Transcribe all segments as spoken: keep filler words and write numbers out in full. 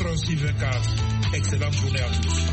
quatre heures sur vingt-quatre. Excellente journée à tous.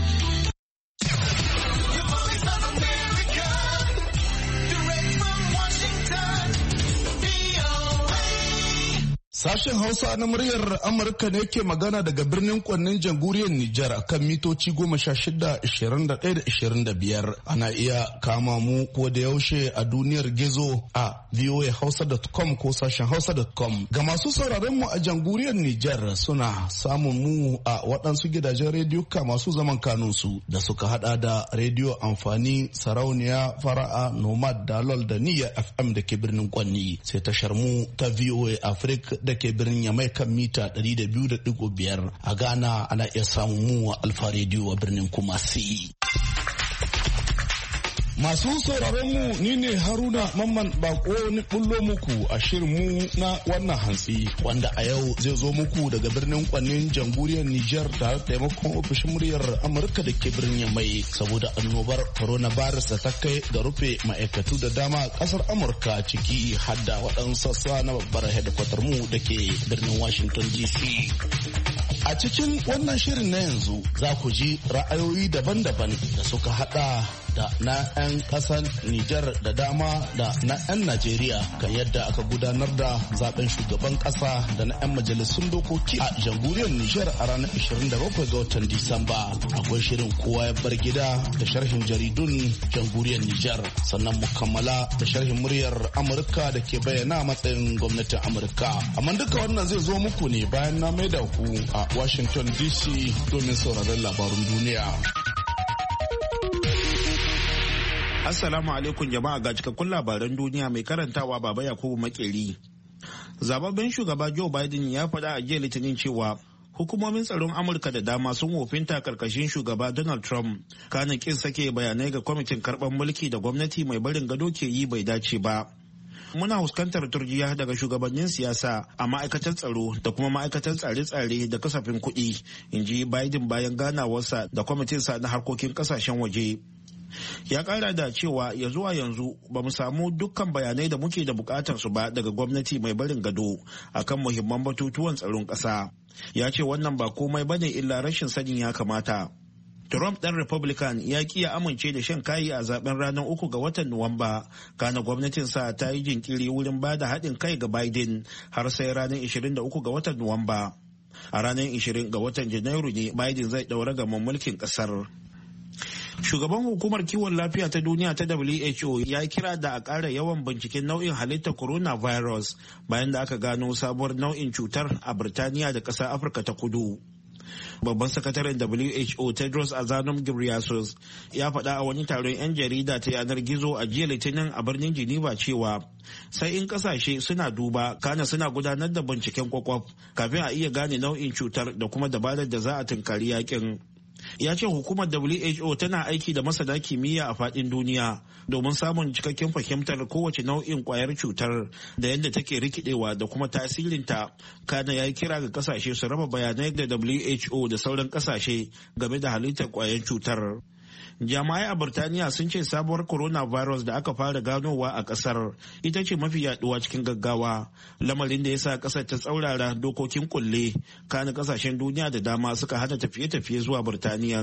Sashen Hausa na muryar Amurka ne ke magana daga birnin Kwannin jamhuriyar Nijar a kan mitoci goma sha shida, ishirin da ɗaya da ishirin da biyar. Ana iya kama mu ko da yaushe a duniyar gizo a v o a hausa dot com ko sashen hausa dot com. Ga masu sauraron mu a jamhuriyar Nijar suna samun mu a waɗansu gidajen rediyo masu zaman kanunsu da suka hada da rediyo amfani, sarauniya, fara'a, nomad, dalol da niyya F M da ke birnin Kwanni. Sai tashar mu ta V O A Africa da ke birnin Yamai kan mita ɗari da biyu da ɗigo biyar. A Ghana ana iya samun mu a Alfa Radio a birnin Kumasi. Masu sauraron mu ni ne Haruna Mamman Bako ni bullo muku a shirin mu na wannan hantsi wanda a yau zai zo muku daga birnin Kwannin jamhuriyar Nijar da taimakon ofishin muryar Amurka da ke birnin Yamai saboda annobar coronavirus da ta kai ga rufe ma'aikatu da dama kasar Amurka ciki hadda waɗansu sassa na babbar hedikwatar mu da ke birnin Washington D C. A cikin wannan shirin na yanzu za ku ji ra'ayoyi daban-daban da suka hada da na 'yan kasar Nijar da dama da na 'yan Najeriya kan yadda aka gudanar da zaben shugaban kasa da na 'yan majalisun dokoki a jamhuriyar Nijar a ranar ishirin da bakwai ga watan Disamba. Akwai shirin kowa ya bar gida da sharhin jaridun jamhuriyar Nijar, sannan mu kammala da sharhin muryar Amurka da ke bayyana matsayin gwamnatin Amurka. Amma duka wannan zai zo muku ne bayan na maida ku a Washington D C domin sauraron labarun duniya. Assalamu alaikum jama'a, ga cikakkun labaran duniya mai karantawa Baba Yakubu Makeri. Zababben shugaba Joe Biden ya faɗa a jiya Litinin cewa hukumomin tsaron Amurka da dama sun wofinta karkashin shugaba Donald Trump, kana kin sake bayanai ga kwamitin karɓar mulki da gwamnati mai barin gado ke yi bai dace ba. Muna fuskantar turjiya daga shugabannin siyasa a ma'aikatar tsaro da kuma ma'aikatar tsare-tsare da kasafin kuɗi, in ji Biden bayan ganawarsa da kwamitinsa na harkokin kasashen waje. Ya kara da cewa ya zuwa yanzu ba mu samu dukkan bayanai da muke da bukatar su ba daga gwamnati mai barin gado akan muhimman batutuwan tsaron ƙasa. Ya ce wannan ba komai bane illa rashin sanin ya kamata. Trump ɗan Republican ya ƙi ya amince da shan kayi a zaben ranar uku ga watan Nuwamba, kana gwamnatinsa ta yi jinkiri wurin ba da haɗin kai ga Biden har sai ranar ishirin da uku ga watan Nuwamba. A ranar ishirin ga watan Janairu ne Biden zai ɗaura gaban mulkin ƙasar. Shugaban hukumar kiwon lafiya ta duniya ta W H O ya kira da a ƙara yawan binciken nau'in halittar coronavirus bayan da aka gano sabuwar nau'in cutar a Birtaniya da ƙasar Afirka ta Kudu. Babban sakataren W H O Tedros Adhanom Ghebreyesus ya faɗa a wani taron 'yan jarida ta yanar gizo a jiya Litinin a birnin Geneva cewa sai in kasashe suna duba kana suna gudanar da binciken kwakwaf kafin a iya gane nau'in cutar da kuma dabarar da za a tunkari yakin. Ya ce hukumar W H O tana aiki da masana kimiyya a faɗin duniya domin samun cikakken fahimtar kowace nau'in kwayar cutar da yadda take rikidewa da kuma tasirinta. Kana ya yi kira ga kasashe su raba bayanai da W H O da sauran kasashe game da halittar kwayar cutar. Jami'ai a Birtaniya sun ce sabuwar coronavirus da aka fara ganowa a kasar ita ce mafi yaduwa cikin gaggawa, lamarin da ya sa kasar ta tsaurara dokokin kulle, kana kasashen duniya da dama suka hana tafiye-tafiye zuwa Birtaniya.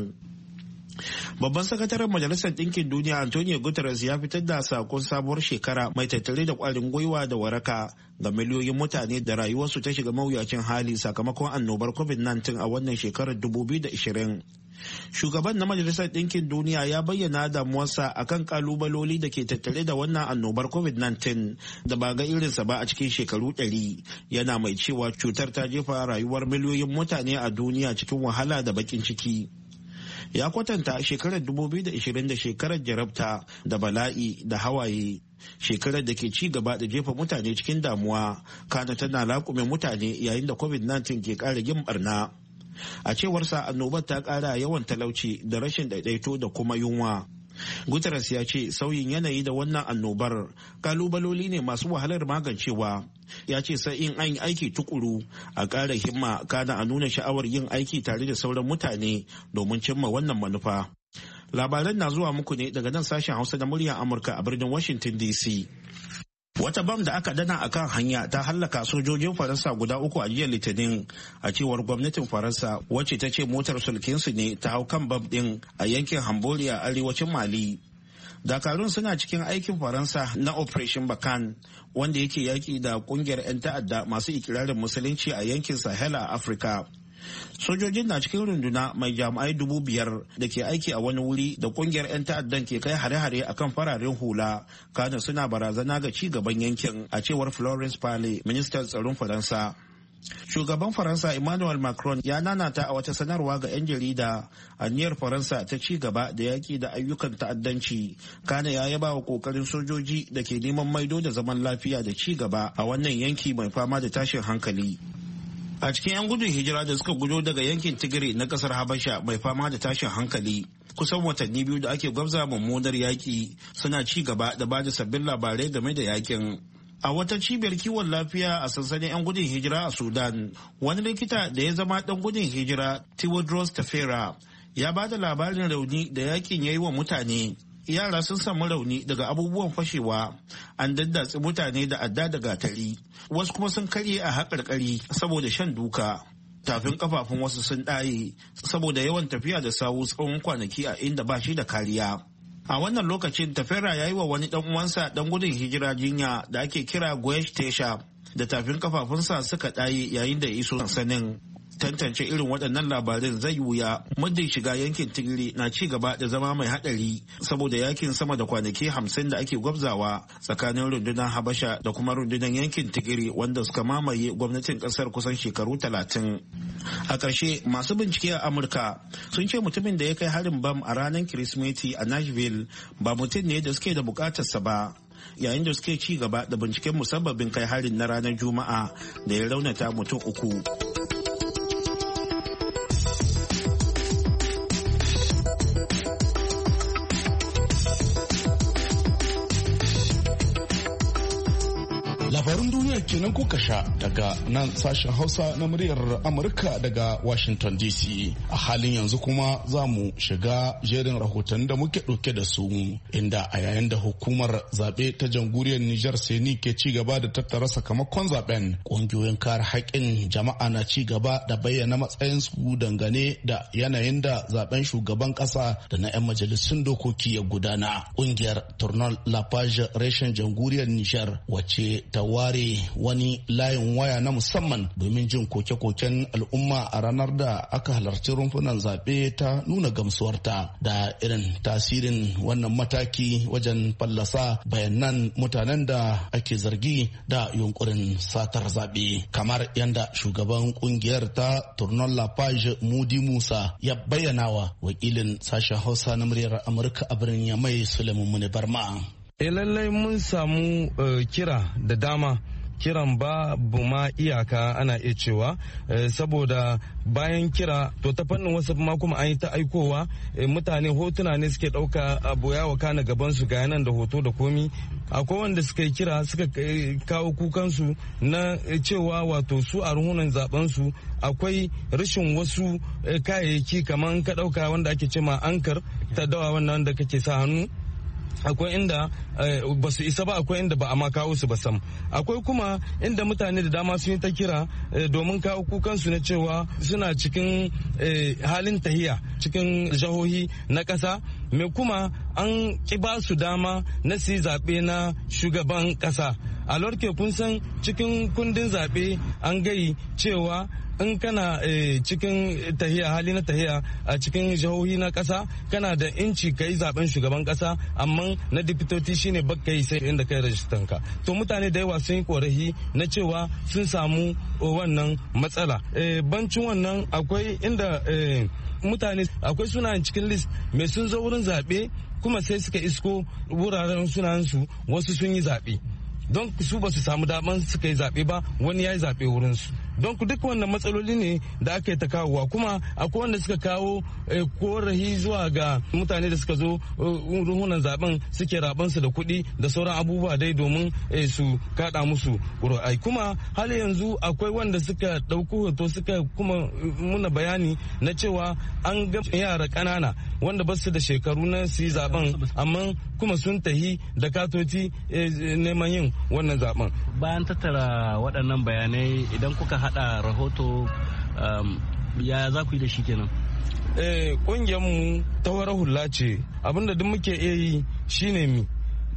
Babban sakataren Majalisar Ɗinkin Duniya Antonio Guterres ya fitar da sakon sabuwar shekara mai tattare da ƙwarin gwiwa da waraka ga miliyoyin mutane da rayuwarsu ta shiga mawuyacin hali sakamakon annobar covid nineteen a wannan shekarar dubu biyu da ashirin. Shugaban na Majalisar Ɗinkin Duniya ya bayyana damuwarsa akan kalubaloli da ke tattare da wannan annobar covid nineteen da ba ga irinsa ba a cikin shekaru ɗari, yana mai cewa cutar ta jefa rayuwar miliyoyin mutane a duniya cikin wahala da bakin ciki. Ya kwatanta shekarar dubu biyu da ashirin da shekarar jarabta da bala'i da hawaye, shekarar da ke ci gaba da jefa mutane cikin damuwa, kana tana laƙume mutane yayin da covid nineteen ke ƙara yin barna. A cewarsa annobar ta ƙara yawan talauci da rashin daidaito da kuma yunwa. Guterres ya ce sauyin yanayi da wannan annobar kalubaloli ne masu wahalar magancewa. Ya ce sai in an yi aiki tukuru, a ƙara himma, kana a nuna sha'awar yin aiki tare da sauran mutane domin cimma wannan manufa. Labaran na zuwa muku ne daga nan sashen Hausa da muryar Amurka a birnin Washington D C. Wata bam da aka dana a kan hanya ta hallaka sojojin Faransa guda uku a jiya Litinin, a cewar gwamnatin Faransa, wacce ta ce motar sulkinsu ne ta hau kan bam din a yankin Hamboli a arewacin Mali. Dakarun suna cikin aikin Faransa na Operation Bakan, wanda yake yaki da kungiyar 'yan ta'adda masu ikirarin musulunci a yankin Sahel a Afirka. Sojojin na cikin runduna mai jami'ai dubu biyar da ke aiki a wani wuri da kungiyar 'yan ta'addan ke kai hare-hare a kan fararen hula, kana suna barazana ga ci gaban yankin, a cewar Florence Parly, ministan tsaron Faransa. Shugaban Faransa Emmanuel Macron ya nanata a wata sanarwa ga 'yan jarida aniyar Faransa ta ci gaba da yaki da ayyukan ta'addanci, kana ya yaba wa kokarin sojoji da ke neman maido da zaman lafiya da ci gaba a wannan yanki mai fama da tashin hankali. A cikin 'yan gudun hijira da suka gudo daga yankin Tigray na kasar Habasha mai fama da tashin hankali, kusan watanni biyu da ake gwabza mummunar yaƙi, suna ci gaba da ba da sabbin labarai game da yakin. A wata cibiyar kiwon lafiya a sansanin 'yan gudun hijira a Sudan, wani likita da ya zama ɗan gudun hijira, Tewodros Tafera, ya ba da labarin rauni da yakin ya yi wa mutane. Yara sun samu rauni daga abubuwan fashewa, an daddatsi mutane da adda da gatari, wasu kuma sun karye a haƙarƙari saboda shan duka. Tafin kafafun wasu sun ɗaye saboda yawan tafiya da sawu tsawon kwanaki a inda ba shi da kariya. A wannan lokacin Tafera ya yi wa wani ɗan uwansa ɗan gudun hijira jinya da ake kira Goyesh Tesha, da tafin kafafunsa suka ɗaye yayin da ya iso sansanin. Tantance irin waɗannan labarin zai wuya muddin shiga yankin Tigray na ci gaba da zama mai haɗari saboda yakin sama da kwanaki hamsin da ake gwabzawa tsakanin rundunar Habasha da kuma rundunar yankin Tigray wanda suka mamaye gwamnatin ƙasar kusan shekaru talatin. A ƙarshe, masu bincike a Amurka sun ce mutumin da ya kai harin bam a ranar Kirsimeti a Nashville ba mutum ne da suke da buƙatarsa ba, yayin da suke ci gaba da binciken musabbabin kai harin na ranar Juma'a da ya raunata mutum uku. Labarun duniya kenan kuka sha daga nan sashen Hausa na muryar Amurka daga Washington D C. A halin yanzu kuma za mu shiga jerin rahoton da muke ɗauke da su, inda a yayin da hukumar zaɓe ta jamhuriyar Nijar Seni ke ci gaba da tattara sakamakon zaben, ƙungiyoyin kare haƙƙin jama'a na ci gaba da bayyana matsayinsu dangane da yanayin da zaben shugaban ƙasa da na 'yan majalisun dokoki ya gudana. Ƙungiyar Tournoi La Page reshen jamhuriyar Nijar, wacce ta ware wani layin waya na musamman domin jin koke-koken al'umma a ranar da aka halarci rumfunan zaɓe, ta nuna gamsuwarta da irin tasirin wannan mataki wajen fallasa bayanan mutanen da ake zargi da yunkurin satar zaɓe, kamar yadda shugaban kungiyar ta Tournoi La Page Mudi Musa ya bayyana wa wakilin sashen Hausa na muryar Amurka a birnin Yamai Suleiman Muni Barma. E lallai mun samu uh, kira da dama, kiran babu ma iyaka ana iya cewa, uh, saboda bayan kira to ta fannin wasu ma kuma an yi ta aikowa, uh, mutane hotuna ne suke ɗauka abu ya wakana gaban su ga yanan da hoto da komi. Akwai wanda suka yi kira suka uh, kawo kukansu na uh, cewa wato su a ruhunan zaben su akwai rashin wasu uh, kayayyaki kamar ka ɗauka wanda ake cema ankar ta dawa wannan da kake sa hannu. Akwai inda ba su isa ba, akwai inda ba a ma kawo su ba sam. Akwai kuma inda mutane da dama sun yi ta kira domin kawo kukansu na cewa suna cikin halin tahiya cikin jihohi na ƙasa, me kuma an ƙi ba su dama na su yi zaɓe na shugaban ƙasa. A lorke kun san cikin kundin zaɓe an gayi cewa in kana cikin tahiya hali na tahiya a cikin jihohi na kasa kana da inci ka yi zaben shugaban kasa, amma na dipitoti shine bakka yi sai inda kai rajistan ka. To mutane da yawa sun yi korafi na cewa sun samu wannan matsala. Bancin wannan akwai inda mutane akwai sunayen cikin list mai sun zo wurin zaɓe kuma sai suka isko wuraren sunayensu wasu sun yi zaɓe, don su ba su samu daman suka yi zaɓe ba, wani ya yi zaɓe wurinsu. don duk wannan matsaloli ne da aka yi ta kawowa, kuma akwai wanda suka kawo korafi zuwa ga mutane da suka zo ruhunan zaben suke rabansu da kuɗi da sauran abubuwa dai domin su kada musu ƙuri'ai. Kuma har yanzu akwai wanda suka ɗauki hoto suka kuma muna bayani na cewa an ga yara ƙanana wanda ba su da shekaru na su yi zaben amma kuma sun tahi da katoci neman yin wannan zaben. Bayan tattara waɗannan bayanai idan kuka haɗa rahoto ya za ku yi da shi kenan? Ƙungiyar mu ta wara hula ce, abinda duk muke iya yi shine mi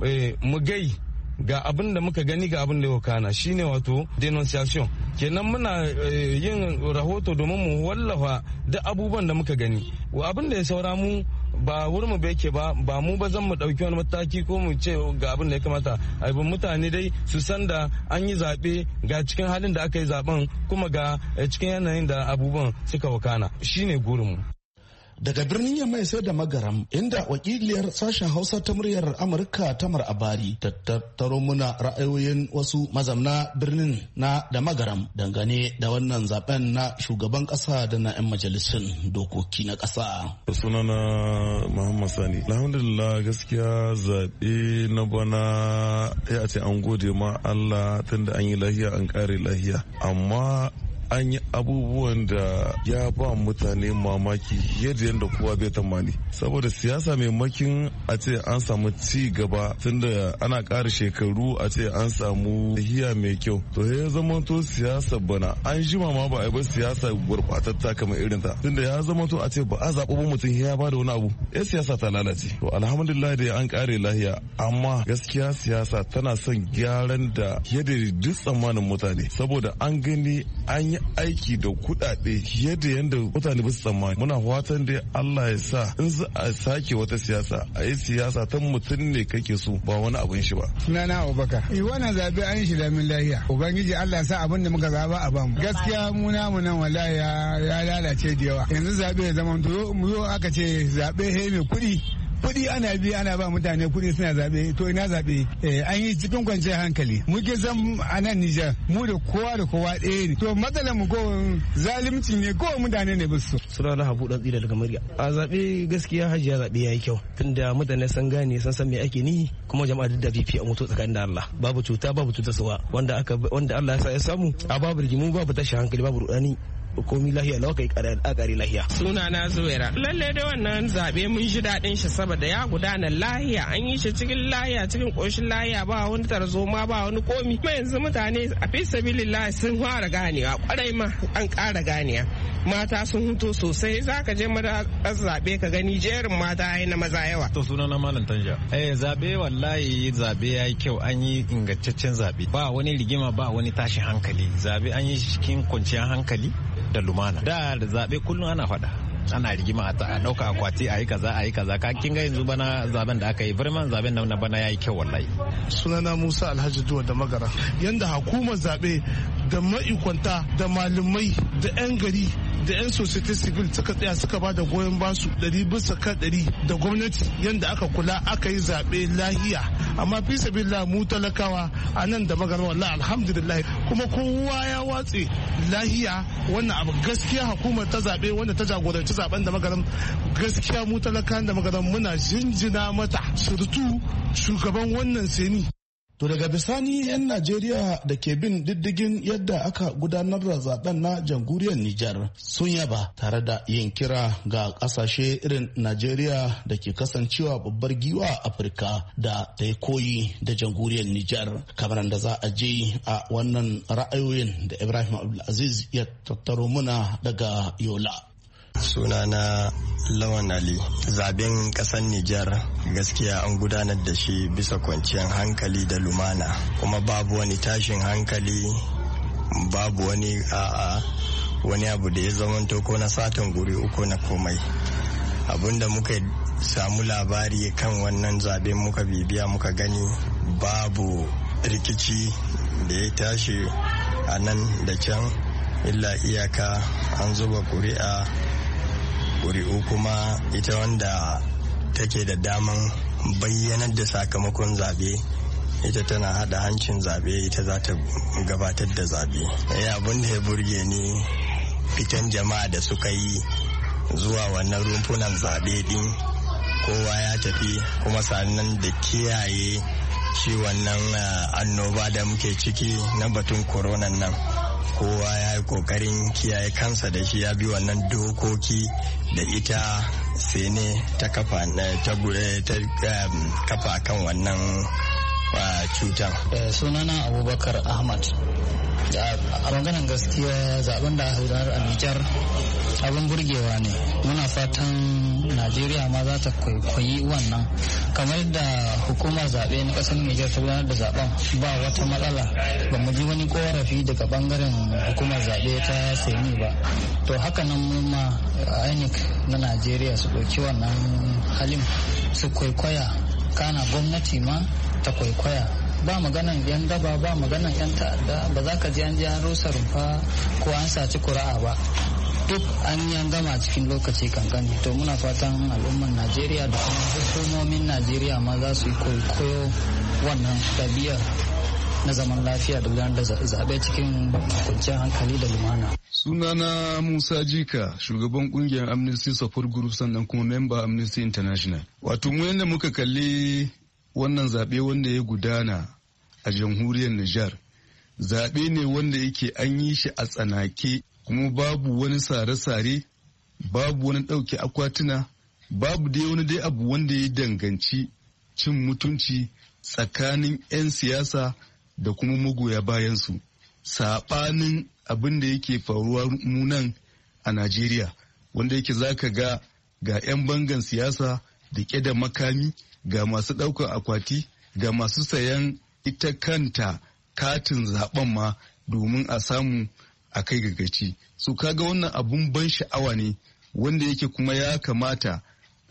mu gai ga abin da muka gani ga abin da ya kana shine wato denunciation, kenan muna yin rahoto domin mu wallafa duk abubuwan da muka gani. Abin da ya saura mu ba wurin mu yake ba ba mu ba zan mu dauki wani mataki ko mu ce ga abin da ya kamata aibin mutane dai su san da an yi zaɓe ga cikin halin da aka yi zaben kuma ga cikin yanayin da abubuwan suka wakana shine gurin mu. Daga birnin Yamai sai da Magaram, inda wakiliyar sashen Hausa ta muryar Amurka Tamar Abari ta tattaro muna ra'ayoyin wasu mazamna birnin na da Magaram dangane da wannan zaben na shugaban kasa da na 'yan majalisun dokoki na kasa. Sunana Muhammad Sani. Alhamdulillah gaskiya zaɓe na bana ya ce an gode ma Allah tunda an yi lahiya an kare lahiya. Amma an yi abubuwan da ya ba mutane mamaki yadda yadda kowa bai tamani, saboda siyasa maimakin a ce an samu ci gaba tunda ana ƙara shekaru a ce an samu hiya mai kyau, to ya zama to siyasa bana an jima ma ba a yi ba siyasa gurɓatatta kamar irin ta, tunda ya zama to a ce ba a zaɓi ba mutum ya ba da wani abu ya siyasa ta lalace. To alhamdulillah da an ƙare lahiya, amma gaskiya siyasa tana son gyaran da yadda duk tsammanin mutane, saboda an gani an yi aiki da kuɗaɗe yadda yadda mutane ba su tsammani. Muna fatan dai Allah ya sa in za a sake wata siyasa a yi siyasa ta mutum ne kake so ba wani abin shi ba. Sunana Abubakar. Eh wannan zabe an yi shi da min lahiya. Ubangiji Allah ya sa abin da muka zaba a bamu. Gaskiya mu namu nan wallahi ya lalace da yawa. Yanzu zabe ya zama to mu yo aka ce zabe he mai kuɗi. Kuɗi ana biya ana ba mutane kuɗi suna zaɓe, to ina zaɓe an yi cikin kwanciyar hankali. Muke zan a nan Nijar mu da kowa da kowa ɗaya ne. To matsalar mu ko zalimci ne ko mutane ne bisu. Suna na Habu dan tsira daga murya. A zaɓe gaskiya hajiya zaɓe yayi kyau tunda mutane san gane san san me ake ni kuma jama'a duk da fifi a mutu tsakanin da Allah. Babu cuta babu cuta suwa wanda aka wanda Allah ya sa ya samu a babu rigimu babu tashin hankali babu rudani. Komi lahiya lau kai kare lahiya. Suna na Zuwaira. Lalle da wannan zabe mun ji daɗin shi saboda ya gudana lahiya, an yi shi cikin lahiya cikin ƙoshin lahiya, ba wani tarzoma ba wani komi. Kuma yanzu mutane a fi sabilillah sun fara ganewa kwarai ma an ƙara ganewa. Mata sun huto sosai, za ka je mada zabe ka gani jerin mata ai na maza yawa. To suna na Malam Tanja. Eh zabe wallahi zabe yayi kyau, an yi ingantaccen zabe. Ba wani rigima ba wani tashin hankali. Zabe an yi cikin kwanciyar hankali da lumana. Da da zabe kullum ana faɗa, ana rigima a ɗauka akwati a yi kaza a yi kaza. Ka kin ga yanzu bana zaben da aka yi birman zaben na bana yayi kyau wallahi. Sunana Musa Alhaji Duwa da Magara. Yanda hukumar zabe da ma'ikwanta da malamai da 'yan gari da 'yan society civil suka tsaya suka ba da goyon basu ɗari bisa kan ɗari da gwamnati yadda aka kula aka yi zaɓe lahiya. Amma fi sabila mu talakawa a nan da magana wallahi alhamdulillah kuma kowa ya watse lahiya. Wannan abu gaskiya hukumar ta zaɓe wanda ta jagoranci zaben da magaran gaskiya mu talakan da magaran muna jinjina mata, surutu shugaban wannan seni. To daga bisani 'yan Najeriya da ke bin diddigin yadda aka gudanar da zaben na jamhuriyar Nijar sun yaba tare da yin kira ga kasashe irin Najeriya da ke kasancewa babbar giwa a Afirka da ta yi koyi da jamhuriyar Nijar, kamar da za a je a wannan ra'ayoyin da Ibrahim Abdulaziz ya tattaro muna daga Yola. Sunana Lawan Ali. Zaben kasar Nijar gaskiya an gudanar da shi bisa kwanciyar hankali da lumana, kuma babu wani tashin hankali, babu wani a'a wani abu da ya zamanto ko na satan guri uku na komai. Abinda muka samu labari kan wannan zaben muka bibiya muka gani babu rikici da ya tashi a nan da can, illa iyaka an zuba kuri'a ƙuri'u kuma ita wanda take da daman bayyanar da sakamakon zaɓe ita tana hada hancin zabe, ita za ta gabatar da zabe. Eh abin da ya burge ni fitan jama'a da suka yi zuwa wannan rumfunan zabe din, kowa ya tafi, kuma sannan da kiyaye shi wannan annoba da muke ciki na batun koronan nan, kowa ya yi kokarin kiyaye kansa da shi, ya bi wannan dokoki da ita sene ta kafa ta kafa kan wannan cutar. Sunana Abubakar Ahmad. A maganan gaskiya zaben da aka gudanar a Nijar abin burgewa ne. Muna fatan Najeriya ma za ta kwaikwayi wannan. Kamar da hukumar zaɓe na ƙasar Nijar ta gudanar da zaben ba wata matsala, ba mu ji wani korafi daga bangaren hukumar zaɓe ta seni ba. To haka nan mun ma I N E C na Najeriya su ɗauki wannan halin su kwaikwaya, kana gwamnati ma ta kwaikwaya. Ba maganan yan daba, ba maganan yan ta'adda, ba za ka ji an ji an rusa rumfa ko an saci kura'a ba. Duk an yi an gama cikin lokaci kankani. To muna fatan al'umman Najeriya da kuma hukumomin Najeriya ma za su yi kwaikwayo wannan ɗabi'ar na zaman lafiya da gudanar da zaɓe cikin kwanciyar hankali da lumana. Sunana Musa Jika, shugaban kungiyar Amnesty Support Group sannan kuma member Amnesty International. Wato mu yadda muka kalli wannan zaɓe wanda ya gudana a jamhuriyar Nijar, zaɓe ne wanda yake an yi shi a tsanake, kuma babu wani sare-sare, babu wani ɗauke akwatuna, babu dai wani dai abu wanda ya danganci cin mutunci tsakanin 'yan siyasa da kuma magoya bayansu, saɓanin abin da yake faruwa munan a Najeriya, wanda yake zaka ga ga 'yan bangan siyasa da ƙe da makami, ga masu ɗaukar akwati, ga masu sayan ita kanta katin zaben ma domin a samu a kai gagaci. So kaga wannan abun ban sha'awa ne wanda yake kuma ya kamata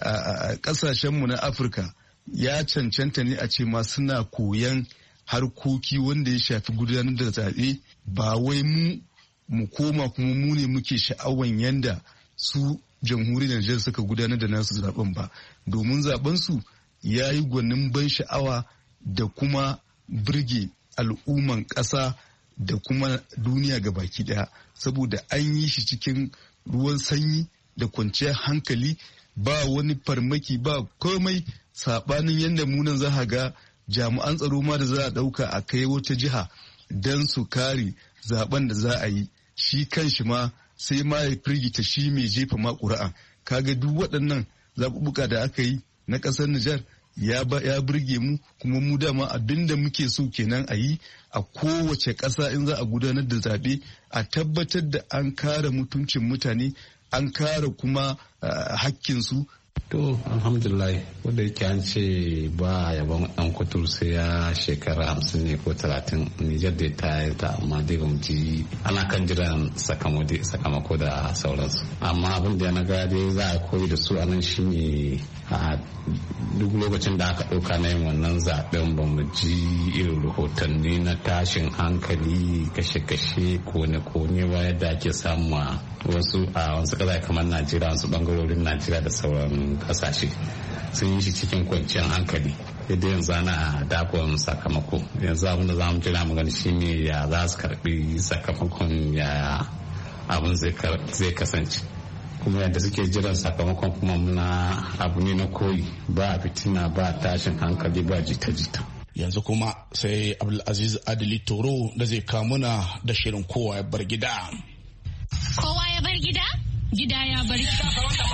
a ƙasashenmu na Afirka ya cancanta ne a ce ma suna koyan harkoki wanda ya shafi gudanar da zaɓe, ba wai mu mu koma kuma mu ne muke sha'awan yanda su jamhuriyar Nijar suka gudanar da nasu zaben ba, domin zaben su ya yi gwanin ban sha'awa da kuma birge al'umman ƙasa da kuma duniya ga baki ɗaya, saboda an yi shi cikin ruwan sanyi da kwanciyar hankali, ba wani farmaki ba komai, saɓanin yadda munan za ga jami'an tsaro ma da za a ɗauka a kai wata jiha don su kare zaben da za a yi, shi kan shi ma sai ma ya firgita shi mai jefa ma ƙuri'a. Kaga duk waɗannan zaɓuɓɓuka da aka yi na ƙasar Nijar ya ya burge mu, kuma mu dama abin da muke so kenan a yi a kowace ƙasa in za a gudanar da zaɓe, a tabbatar da an kare mutuncin mutane, an kare kuma hakkinsu. To alhamdulillah, wanda yake an ce ba yaban dan kutur sai ya shekara hamsin ne ko talatin, Nijar da ta yi ta, amma dai bamu ji ana kan jiran sakamako da sauransu. Amma abin da na ga dai za a koyi da su a nan shine a duk lokacin da aka ɗauka na yin wannan zaɓen ba mu ji irin rahotanni na tashin hankali, kashe-kashe, kone-kone ba yadda ake samu a wasu a wasu ƙasa kamar Najeriya, wasu ɓangarorin Najeriya da sauran ƙasashe. Sun yi shi cikin kwanciyar hankali. Yadda yanzu ana dakon sakamako. Yanzu abin da za mu jira mu gani shine ya za su karɓi sakamakon, ya abin zai kasance. Kuma yadda suke jiran sakamakon kuma muna abu ne na koyi, ba fitina, ba tashin hankali, ba jita-jita. Yanzu kuma sai Abdulaziz Adili Toro da zai kamuna da shirin kowa ya bar gida. Kowa ya bar gida? Gida ya bar gida.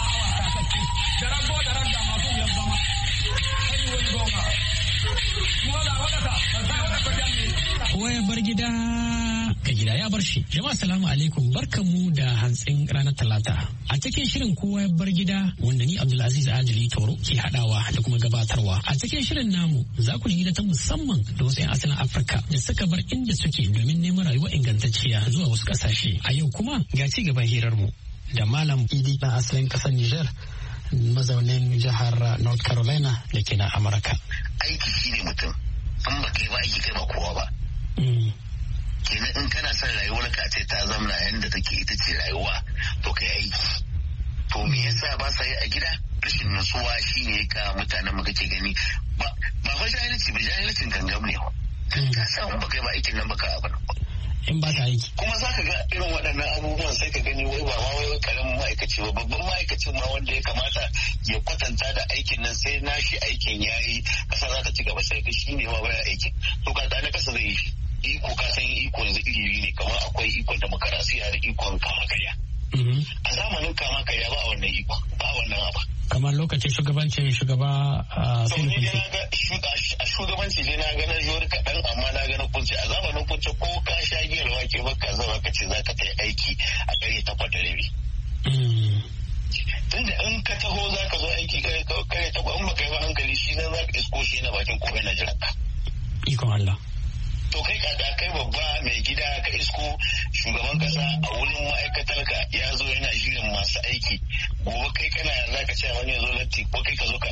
Kowa ya bar gida ka gida ya bar shi. Jama'a salamu alaikum, barkanmu da hantsin ranar talata. A cikin shirin kowa ya bar gida wanda ni Abdulaziz Adili Toro ke hadawa da kuma gabatarwa. A cikin shirin namu za ku ji ta musamman da wasu 'yan asalin Afirka da suka bar inda suke domin neman rayuwa ingantacciya zuwa wasu kasashe. A yau kuma ga ci gaban hirarmu da Malam Idi na asalin kasar Nijar, mazaunin jihar North Carolina da ke na Amurka. Aiki shine mutum, an ba kai ba aiki kai ba kowa ba. Kenan in kana son rayuwar ka ce ta zamna yadda take ita ce rayuwa, to kai aiki. To me yasa ba sa yi a gida? Rashin nutsuwa shine ka mutanen mu kake gani ba ba fa jahilci ba, jahilcin gangam ne. ka san ba kai ba aikin nan ba ka abin in ba ta aiki kuma za ka ga irin waɗannan abubuwan sai ka gani wai ba ma wai karamin ma'aikaci ba babban ma'aikacin ma wanda ya kamata ya kwatanta da aikin nan sai nashi aikin ya yi ƙasa za ta ci gaba sai ka shi ne ma baya aikin to ka ta na ƙasa zai yi shi iko ka san iko yanzu iri ne kamar akwai ikon demokarasiya da ikon kama karya a zamanin kama karya ba a wannan iko ba a wannan abu kamar lokacin shugabancin shugaba a a shugabanci ne na ganar yori kaɗan amma na ganar kunce a zamanin kunce ko ka sha giyar wake baka zama ka ce za ka ta aiki a ƙarye takwas da rabi tunda in ka taho za ka zo aiki ƙarye takwas in baka yi ba hankali shi nan za ka isko shi na bakin komai na jiran ka ikon Allah to kai kada kai babba mai gida ka isko shugaban kasa a wurin ma'aikatar ka ya zo yana shirin masu aiki gobe kai kana yarda ka ce wani ya zo latti ko kai ka zo ka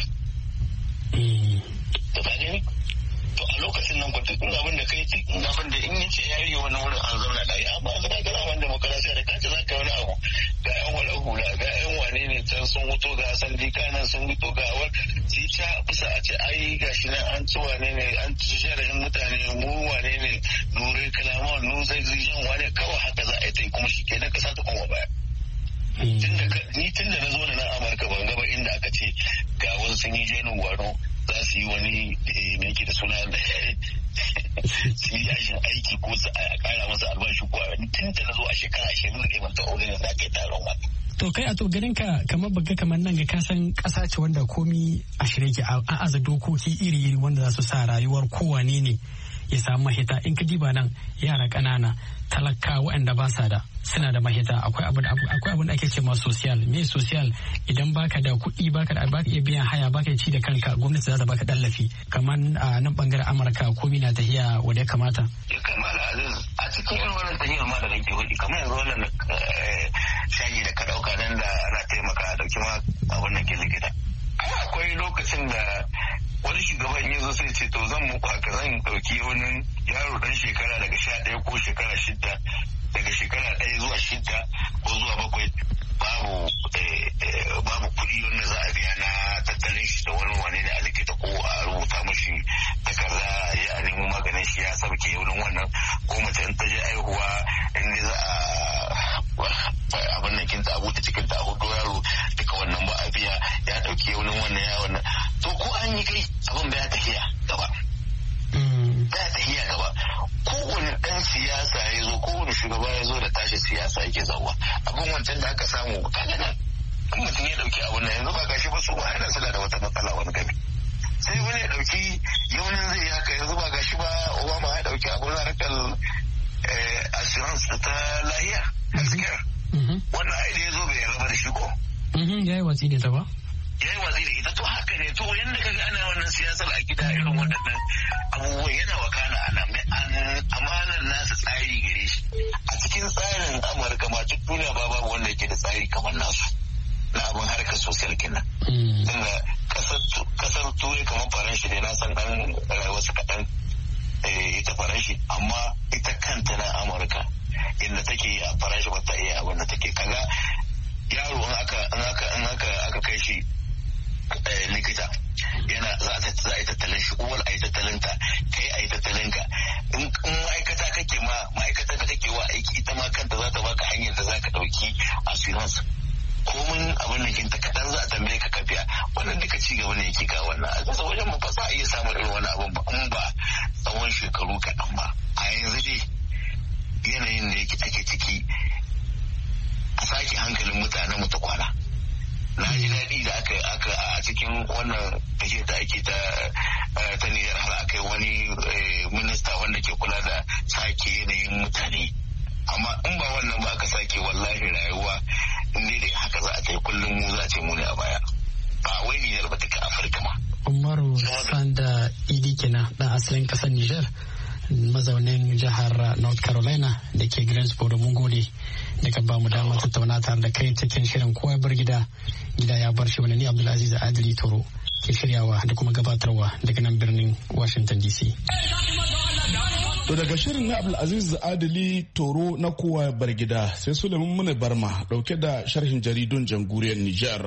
to ka gani to a lokacin nan kwata in abin da kai in abin da in yace ya yi wani wurin an zauna da amma za ka ga wannan demokarasiya da kace za ka wani abu ga yan wala hula ga yan wane ne can sun wuto ga sandika nan sun wuto ga wani sai ta bisa a ce ai gashi nan an ci wane ne an ci sharahin mutane mu wane ne nure kalama nu zai zijan wane kawai haka za a yi ta kuma shi ke na kasa ta kuma baya ni tun da na zo da nan amurka ban gaba inda aka ce ga wasu sun yi jenin gwano za su yi wani me yake da suna su yi yashin aiki ko su a kara masa albashi ko tun da na zo a shekara ashirin da ban ta organin da aka yi taron wani. To kai a to ganin ka kamar baga kamar nan ga kasan kasa ce wanda komi a shirye ke an aza dokoki iri-iri wanda za su sa rayuwar kowane ne ya samu mahita in ka diba nan yara ƙanana talaka waɗanda ba sa da suna da mahita akwai abin akwai abin da ake ce ma social me social idan baka da kuɗi baka da baka iya biyan haya baka ci da kanka gwamnati za ta baka tallafi kamar a nan bangaren Amurka komai na tafiya wanda ya kamata a cikin irin wannan tahiyar ma da kake hudi kamar yanzu wannan shayi da ka dauka nan da ana taimaka dauki ma abin nan ke likita akwai lokacin da wani shugaban ya zo sai ce to zan muku haka zan dauki wani yaro dan shekara daga sha ɗaya ko shekara shida daga shekara ɗaya zuwa shida ko zuwa bakwai babu babu kuɗi wanda za a biya na tattalin shi da wani wane ne a likita ko a rubuta mashi takarda ya nemo maganin shi ya sauke wurin wannan ko mace in ta je aihuwa in dai za a abin nan kinta a buɗe cikin ta a hudu yaro duka wannan ba a biya ya ɗauki wurin wannan ya wannan to ko an yi kai abin ba ya tafiya gaba ba ya tafiya gaba kowane ɗan siyasa ya zo kowane shugaba ya zo da tashi siyasa yake zauwa abin wancan da aka samu kaga nan in mutum ya ɗauki abin nan yanzu ba gashi ba su ba yana suna da wata matsala wani gami sai wani ya ɗauki yaunin zai haka yanzu ba gashi ba obama ya ɗauki abin harkar assurance ta lahiya healthcare wannan ai da ya zo bai raba da shi ko ya yi watsi da ta ba ya yi watsi da ita to haka ne to yadda kaga ana wannan siyasar a gida irin waɗannan abubuwan yana wakana ana amanar nasa tsari gare shi a cikin tsarin amurka ma duk duniya ba babu wanda yake da tsari kamar nasu na abin harkar sosiyal kenan tunda kasar turai kamar faranshi ne na san dan rayuwarsa kaɗan ita faranshi amma ita kanta na amurka inda take a faranshi ba ta iya abin da take kaga yaro in aka in aka in aka aka kai shi likita yana za a za a yi tattalin shi uwar a yi tattalin ta kai a yi tattalin ka in ma'aikata kake ma ma'aikatan da kake wa aiki ita ma kanta za ta baka hanyar da za ka ɗauki assurance komin abin da kinta kaɗan za a tambaye ka kafiya wannan duka ci gaba ne yake kawo wannan a kasa wajen mu ba za a iya samun irin wani abin ba in ba tsawon shekaru kaɗan ba a yanzu dai yanayin da yake ake ciki a sake hankalin mutanen mu ta kwana na ji daɗi da aka aka a cikin wannan tafiyar da ake ta ta Nijar har aka yi wani minista wanda ke kula da sake yanayin mutane amma in ba wannan ba aka sake wallahi rayuwa in dai haka za a ta yi kullum mu za a ce mu ne a baya ba wai Nijar ba duka Afirka ma. Umaru Sanda Idi kenan dan asalin ƙasar Nijar mazaunin jihar North Carolina da ke Greensboro mun gode da ka ba mu damar tattauna tare da kai cikin shirin kowa bar gida gida ya bar shi wani ni Abdulaziz Adili Toro ke shiryawa da kuma gabatarwa daga nan birnin Washington D C. To daga shirin na Abdulaziz Adili Toro na kowa bar gida sai Suleiman Mune Barma dauke da sharhin jaridun jamhuriyar Nijar.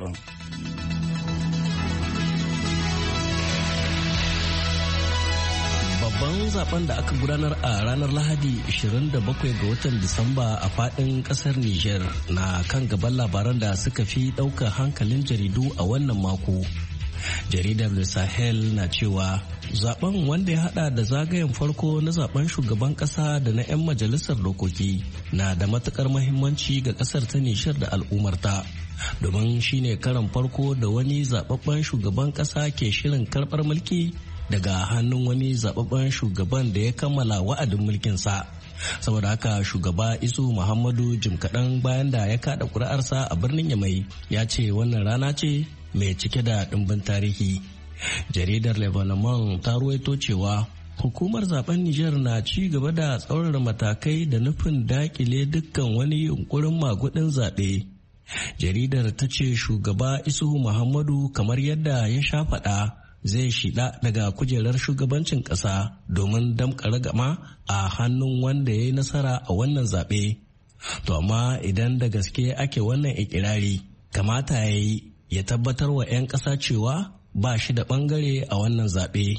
babban zaben da aka gudanar a ranar Lahadi ishirin da bakwai ga watan Disamba a fadin kasar Niger na kan gaban labaran da suka fi daukar hankalin jaridu a wannan mako. Jaridar Le Sahel na cewa zaben wanda ya hada da zagayen farko na zaben shugaban kasa da na 'yan majalisar dokoki na da matukar mahimmanci ga kasar ta Niger da al'ummarta. Domin shine karan farko da wani zababben shugaban kasa ke shirin karbar mulki daga hannun wani zababben shugaban da ya kammala wa'adin mulkinsa. Saboda haka shugaba Isu Muhammadu jim kaɗan bayan da ya kaɗa ƙuri'arsa a birnin Yamai ya ce wannan rana ce mai cike da ɗimbin tarihi. Jaridar Lebanon ta ruwaito cewa hukumar zaben Nijar na ci gaba da tsaurara matakai da nufin dakile dukkan wani yunkurin magudin zaɓe. Jaridar ta ce shugaba Isuhu Muhammadu kamar yadda ya sha faɗa zai shida daga kujerar shugabancin ƙasa domin damƙa ragama a hannun wanda ya yi nasara a wannan zaɓe. To amma idan da gaske ake wannan ikirari kamata ya yi ya tabbatar wa 'yan ƙasa cewa ba shi da ɓangare a wannan zaɓe.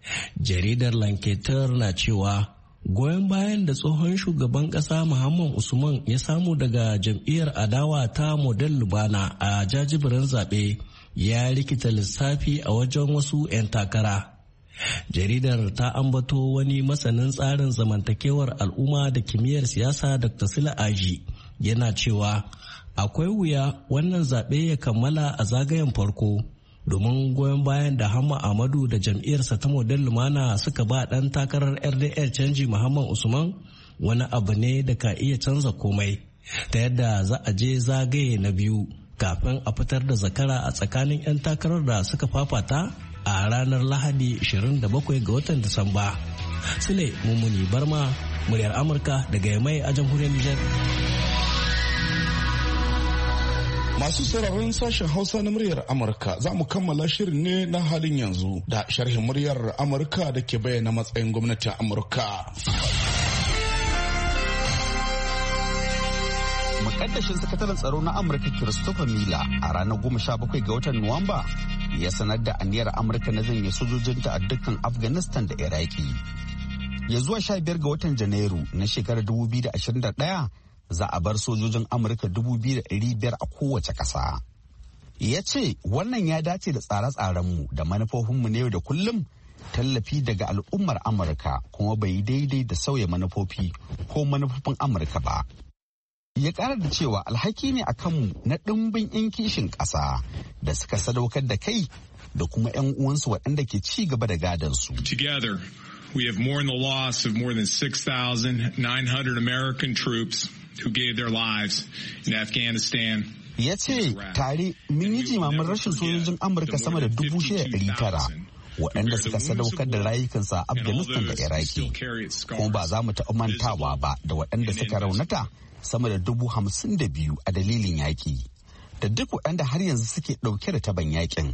Jaridar Lanketer na cewa goyon bayan da tsohon shugaban ƙasa Muhammad Usman ya samu daga jam'iyyar adawa ta Model Lubana a jajibirin zaɓe ya rikita lissafi a wajen wasu 'yan takara. Jaridar ta ambato wani masanin tsarin zamantakewar al'umma da kimiyyar siyasa Doctor Sila Aji yana cewa akwai wuya wannan zaɓe ya kammala a zagayen farko domin goyon bayan da Hamma Ahmadu da jam'iyyarsa ta Model Lumana suka ba ɗan takarar R D R canji Muhammad Usman wani abu ne da ka iya canza komai ta yadda za a je zagaye na biyu kafin a fitar da zakara a tsakanin 'yan takarar da suka fafata a ranar Lahadi ishirin da bakwai ga watan Disamba. Sule Mummuni Barma, muryar Amurka daga Yamai a jamhuriyar Nijar. Masu sauraron sashen Hausa na muryar Amurka za mu kammala shirin ne na halin yanzu da sharhin muryar Amurka da ke bayyana matsayin gwamnatin Amurka. Mukaddashin sakataren tsaro na Amurka Christopher Miller a ranar goma sha bakwai ga watan Nuwamba ya sanar da aniyar Amurka na janye sojojinta a dukkan Afghanistan da Iraki. Ya zuwa sha biyar ga watan Janairu na shekarar dubu biyu da ashirin da ɗaya za a bar sojojin Amurka dubu biyu da ɗari biyar a kowace ƙasa. Ya ce wannan ya dace da tsare-tsarenmu da manufofinmu na yau da kullum, tallafi daga al'ummar Amurka kuma bai daidai da sauya manufofi ko manufofin Amurka ba. Ya ƙara da cewa alhaki ne a kanmu na ɗimbin 'yan kishin ƙasa da suka sadaukar da kai da kuma 'yan uwansu waɗanda ke ci gaba da gadansu. Together, we have mourned the loss of more than six thousand nine hundred American troops who gave their lives in Afghanistan. Ya ce tare mun yi jimamin rashin sojojin Amurka sama da dubu shida ɗari tara waɗanda suka sadaukar da rayukansa a Afghanistan da Iraki. Kuma ba za mu taɓa mantawa ba da waɗanda suka raunata sama da dubu hamsin da biyu a dalilin yaƙi da duk waɗanda har yanzu suke ɗauke da taban yaƙin.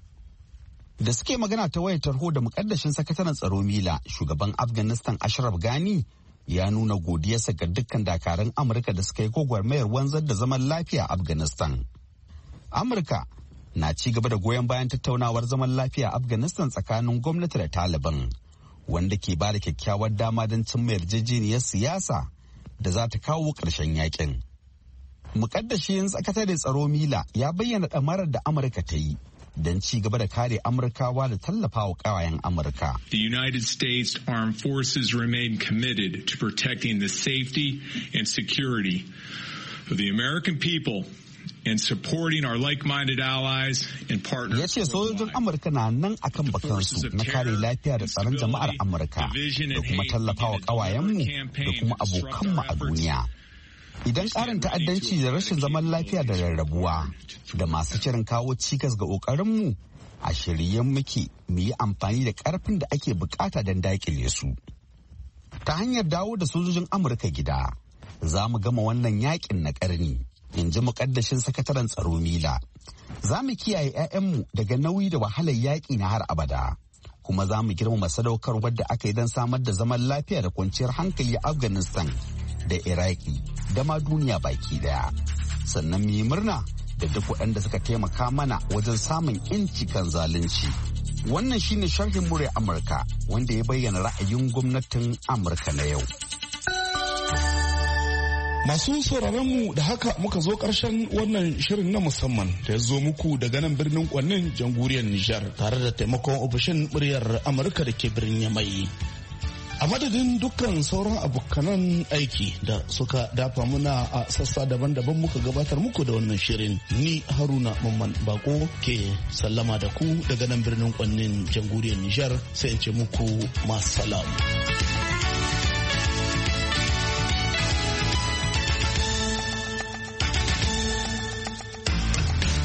Da suke magana ta wayar tarho da mukaddashin sakataren tsaro Mila, shugaban Afghanistan Ashraf Ghani ya nuna godiyarsa ga dukkan dakarun Amurka da suka yi gwagwarmayar wanzar da zaman lafiya a Afghanistan. Amurka na ci gaba da goyon bayan tattaunawar zaman lafiya a Afghanistan tsakanin gwamnati da Taliban, wanda ke ba da kyakkyawar dama don cimma yarjejeniyar siyasa da za ta kawo ƙarshen yakin. Mukaddashin sakataren tsaro Mila ya bayyana ɗamarar da Amurka ta yi don ci gaba da kare Amurkawa da tallafawa ƙawayen Amurka. The United States Armed Forces remain committed to protecting the safety and security of the American people and supporting our like-minded allies and partners. Ya ce sojojin Amurka na nan akan bakansu na kare lafiya da tsaron jama'ar Amurka da kuma tallafawa ƙawayenmu da kuma abokanmu a duniya. Idan ƙarin ta'addanci da rashin zaman lafiya da rarrabuwa da masu shirin kawo cikas ga ƙoƙarinmu, a shirye muke mu yi amfani da ƙarfin da ake bukata don daƙile su. Ta hanyar dawo da sojojin Amurka gida, za mu gama wannan yakin na ƙarni, in ji muƙaddashin sakataren tsaro Mila. Za mu kiyaye 'ya'yanmu daga nauyi da wahalar yaƙi na har abada, kuma za mu girmama sadaukarwar da aka yi don samar da zaman lafiya da kwanciyar hankali a Afghanistan da Iraki da ma duniya baki daya. Sannan mu yi murna da duk waɗanda suka taimaka mana wajen samun inci kan zalunci. Wannan shine sharhin murya Amurka wanda ya bayyana ra'ayin gwamnatin Amurka na yau. Masu sauraron mu da haka muka zo ƙarshen wannan shirin na musamman da ya zo muku daga nan birnin Kwannin jamhuriyar Nijar tare da taimakon ofishin muryar Amurka da ke birnin Yamai. A madadin dukkan sauran abokanan aiki da suka dafa muna a sassa daban-daban muka gabatar muku da wannan shirin, ni Haruna Mamman Bako ke sallama da ku daga nan birnin Kwannin jamhuriyar Nijar sai in ce muku masalam.